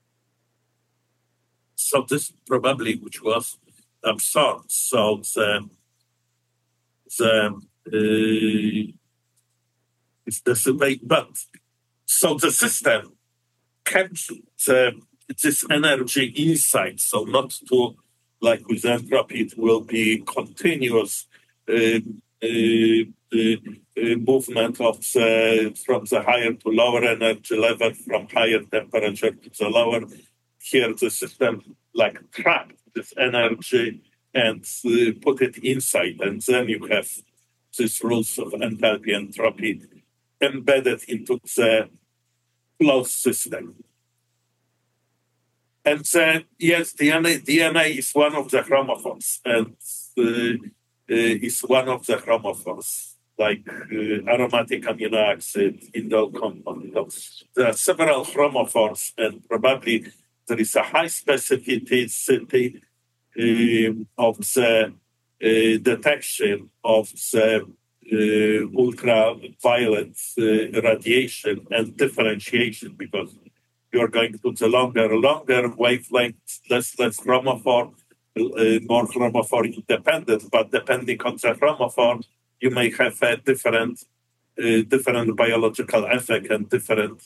this probably which was absorbed. So it's dissipate, but so the system kept this energy inside. So not to like with entropy, it will be continuous movement of from the higher to lower energy level, from higher temperature to the lower. Here the system like trapped this energy and put it inside, and then you have these rules of enthalpy and entropy embedded into the closed system. And yes, DNA is one of the chromophores, and is one of the chromophores, like aromatic amino acid, indole compound. There are several chromophores, and probably there is a high specificity of the detection of the ultraviolet radiation and differentiation, because you're going to the longer wavelength, less chromophore, more chromophore independent, but depending on the chromophore, you may have a different biological effect and different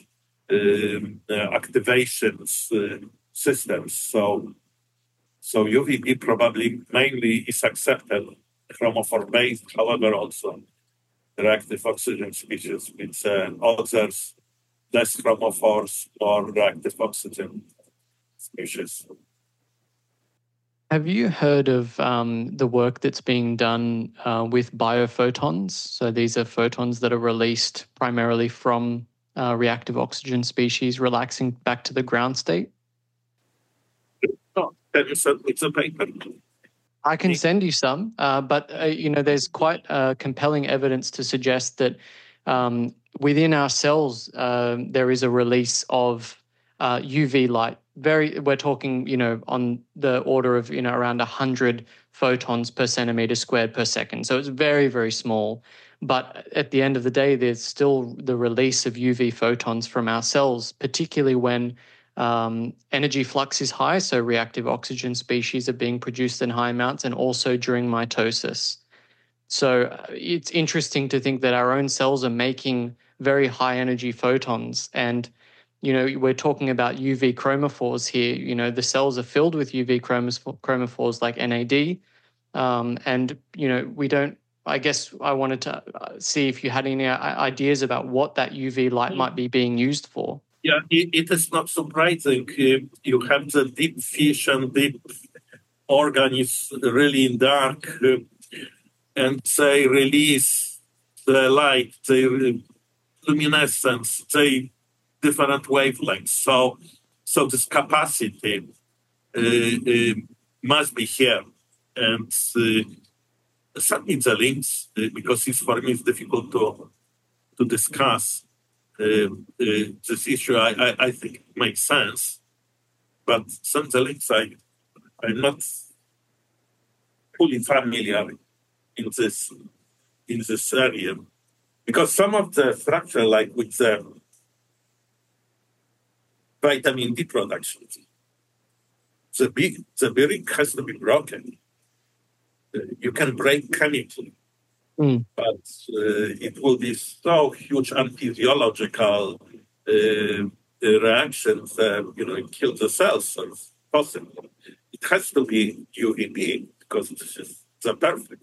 activations systems. So UVB probably mainly is accepted chromophore based, however, also reactive oxygen species with others, less chromophores, more reactive oxygen species. Have you heard of the work that's being done with biophotons? So these are photons that are released primarily from reactive oxygen species, relaxing back to the ground state? Can you send me the paper? I can send you some, but there's quite compelling evidence to suggest that within our cells there is a release of UV light. We're talking, on the order of around 100 photons per centimeter squared per second. So it's very, very small. But at the end of the day, there's still the release of UV photons from our cells, particularly when energy flux is high, so reactive oxygen species are being produced in high amounts, and also during mitosis. So it's interesting to think that our own cells are making very high energy photons. And, we're talking about UV chromophores here. The cells are filled with UV chromophores like NAD. And, we don't, I guess I wanted to see if you had any ideas about what that UV light might be being used for. Yeah, it is not surprising. You have the deep fish and deep organisms really in dark, and they release the light, the luminescence, the different wavelengths. So this capacity must be here. And certainly the links, because it's for me it's difficult to discuss this issue, I think it makes sense. But some of the links I'm not fully familiar in this area. Because some of the structure, like with the vitamin D production, the ring has to be broken. You can break chemically, but it will be so huge unphysiological reactions that it kills the cells. So it's possible. It has to be UVB because this is the perfect.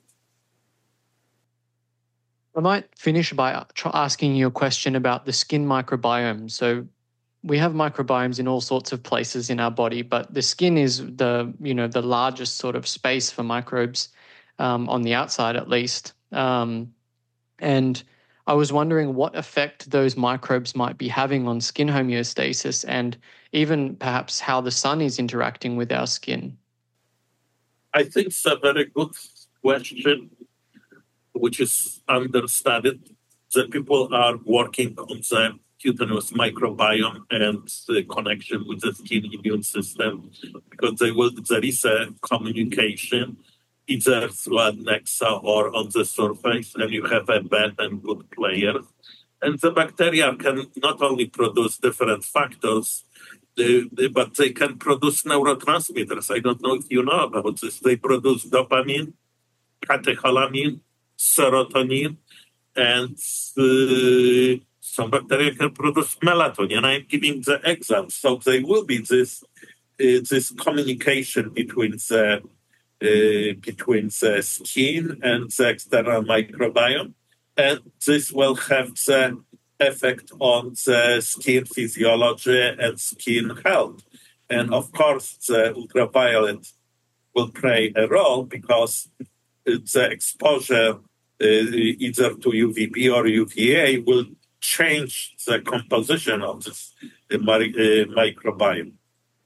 I might finish by asking you a question about the skin microbiome. So we have microbiomes in all sorts of places in our body, but the skin is the largest sort of space for microbes on the outside, at least. And I was wondering what effect those microbes might be having on skin homeostasis, and even perhaps how the sun is interacting with our skin. I think it's a very good question, which is understudied. The people are working on the cutaneous microbiome and the connection with the skin immune system, because there is a communication either through a nexa or on the surface, and you have a bad and good player. And the bacteria can not only produce different factors, but they can produce neurotransmitters. I don't know if you know about this. They produce dopamine, catecholamine, serotonin, and some bacteria can produce melatonin. I'm giving the examples. So there will be this communication between the skin and the external microbiome, and this will have the effect on the skin physiology and skin health. And of course, the ultraviolet will play a role because the exposure either to UVB or UVA will change the composition of this microbiome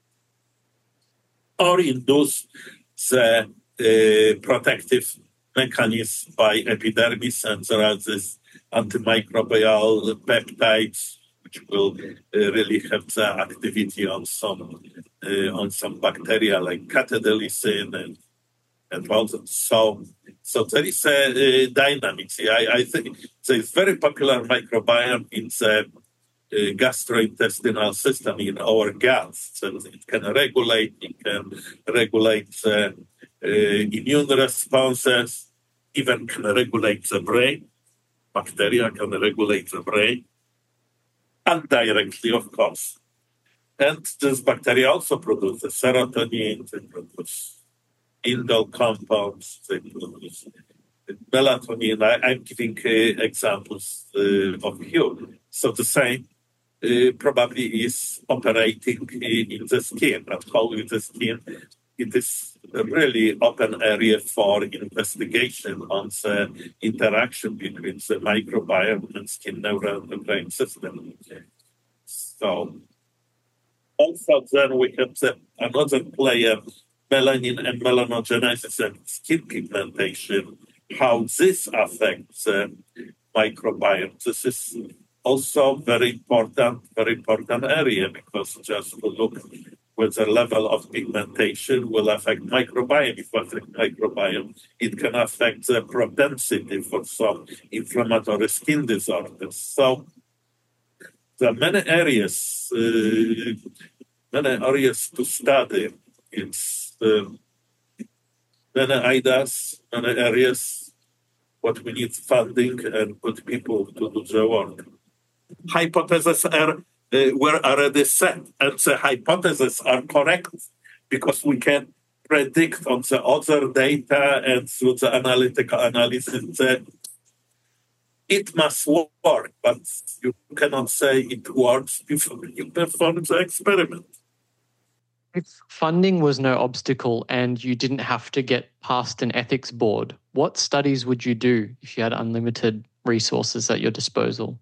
or induce the protective mechanism by epidermis, and there are these antimicrobial peptides which will really have the activity on some bacteria like catedelicin and all that. So there is a dynamics. I think there is very popular microbiome in the gastrointestinal system in our guts. So it can regulate the immune responses, even can regulate the brain. Bacteria can regulate the brain, and directly, of course. And this bacteria also produce serotonin, they produce indole compounds, they produce melatonin. I'm giving examples of you. So the same probably is operating in the skin, at home in the skin. It is a really open area for investigation on the interaction between the microbiome and skin neuroendocrine system. So also then we have another player melanin and melanogenesis and skin pigmentation, how this affects microbiome. This is also very important area, because just to look with the level of pigmentation will affect microbiome. If affect microbiome, it can affect the propensity for some inflammatory skin disorders. So there are many areas to study. It's many ideas, many areas. What we need funding and good people to do the work. Hypotheses were already set, and the hypotheses are correct because we can predict on the other data and through the analytical analysis that it must work, but you cannot say it works before you perform the experiment. If funding was no obstacle and you didn't have to get past an ethics board, what studies would you do if you had unlimited resources at your disposal?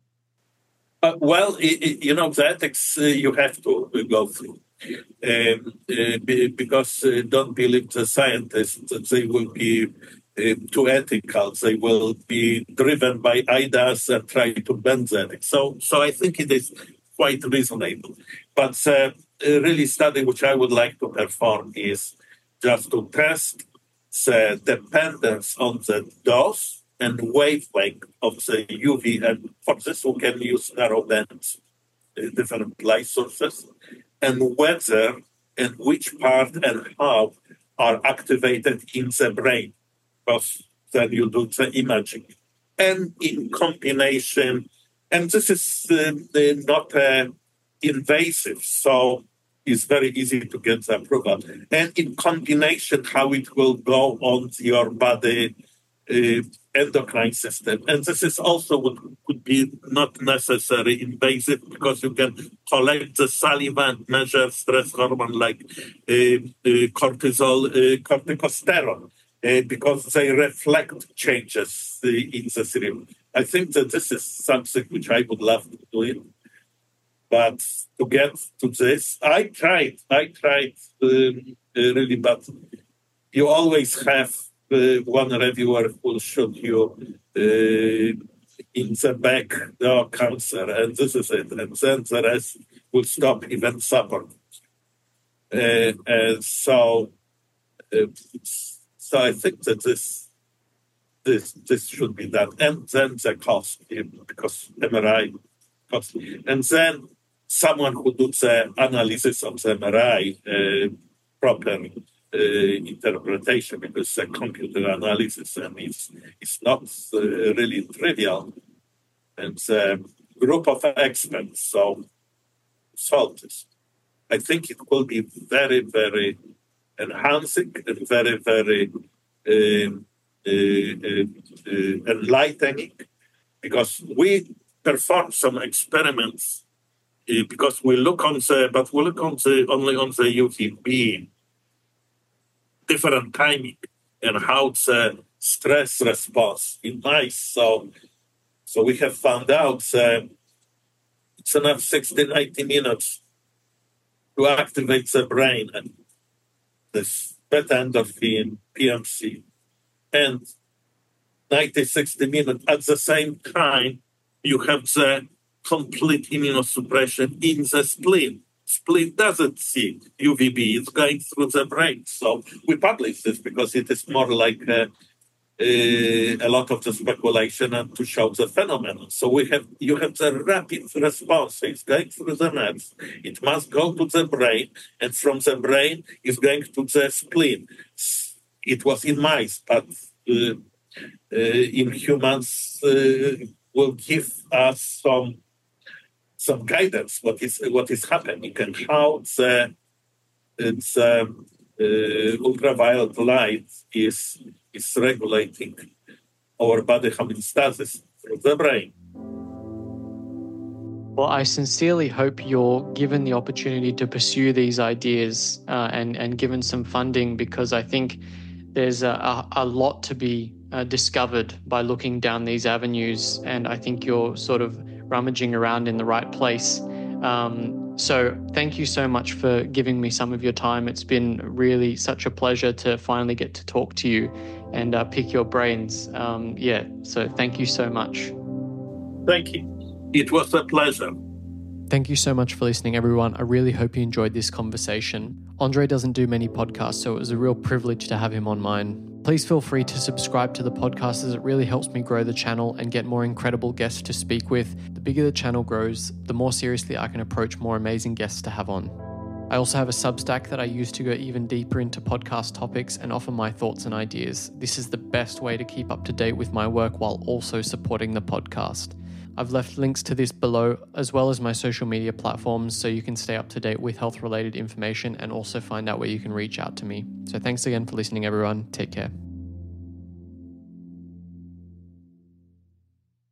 The ethics you have to go through. Because don't believe the scientists, they will be too ethical. They will be driven by ideas and try to bend the ethics. So I think it is quite reasonable. But really study which I would like to perform is just to test the dependence on the dose and wavelength of the UV. And for this, we can use narrow bands, different light sources, and whether and which part and how are activated in the brain, because then you do the imaging. And in combination, and this is not invasive, so it's very easy to get the approval. And in combination, how it will go on your body endocrine system. And this is also what could be not necessarily invasive, because you can collect the saliva and measure stress hormone like cortisol, corticosterone, because they reflect changes in the serum. I think that this is something which I would love to do it. But to get to this, I tried really, but you always have one reviewer who will shoot you in the back, cancer, and this is it. And then the rest will stop even support. So I think that this should be done. And then the cost, because MRI cost. And then someone who does the analysis of the MRI proper interpretation, because the computer analysis and it's not really trivial. And the group of experts so solve this. I think it will be very, very enhancing and very, very enlightening, because we perform some experiments because we look on the only on the UVB different timing and how the stress response in mice. So we have found out it's enough 60, 90 minutes to activate the brain and this beta endorphin, PMC, and 90, 60 minutes. At the same time, you have the complete immunosuppression in the spleen. Spleen doesn't see UVB, it's going through the brain. So we publish this because it is more like a lot of the speculation and to show the phenomenon. So you have the rapid response. It's going through the nerves. It must go to the brain, and from the brain is going to the spleen. It was in mice, but in humans will give us some guidance what is happening and how the ultraviolet light is regulating our body homeostasis through the brain. Well, I sincerely hope you're given the opportunity to pursue these ideas and given some funding, because I think there's a lot to be discovered by looking down these avenues, and I think you're sort of rummaging around in the right place. So thank you so much for giving me some of your time. It's been really such a pleasure to finally get to talk to you and pick your brains. So thank you so much. Thank you. It was a pleasure. Thank you so much for listening, everyone. I really hope you enjoyed this conversation. Andre doesn't do many podcasts, so it was a real privilege to have him on mine. Please feel free to subscribe to the podcast as it really helps me grow the channel and get more incredible guests to speak with. The bigger the channel grows, the more seriously I can approach more amazing guests to have on. I also have a Substack that I use to go even deeper into podcast topics and offer my thoughts and ideas. This is the best way to keep up to date with my work while also supporting the podcast. I've left links to this below, as well as my social media platforms, so you can stay up to date with health-related information and also find out where you can reach out to me. So thanks again for listening, everyone. Take care.